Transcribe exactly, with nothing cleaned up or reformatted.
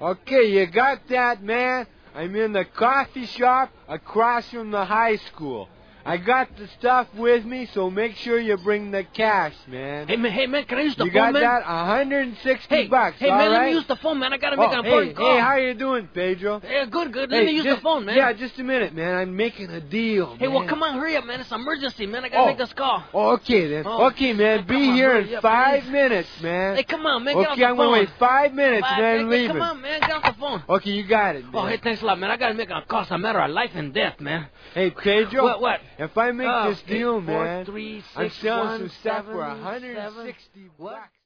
Okay, you got that, man? I'm in the coffee shop across from the high school. I got the stuff with me, so make sure you bring the cash, man. Hey, man, hey, man, can I use the you phone, man? You got that? one hundred sixty hey, bucks, Hey, all man, right? let me use the phone, man. I gotta oh, make an important hey, call. Hey, how you doing, Pedro? Hey, good, good. Let hey, me use just, the phone, man. Yeah, just a minute, man. I'm making a deal, Hey, man. well, come on, hurry up, man. It's an emergency, man. I gotta oh. make this call. Oh, okay, then. Oh. Okay, man. Hey, Be on, here in up, five please. minutes, man. Hey, come on, man. Okay, Get off the I'm phone. gonna wait five minutes Five, and then man, leave. Come on, man. Get off the phone. Okay, you got it, man. Oh, hey, thanks a lot, man. I gotta make a call. It's a matter of life and death, man. Hey, Pedro. What, what? If I make uh, this deal, eight, four, man, three, six, I'm selling one, some stuff seven, for one hundred sixty seven. bucks. What?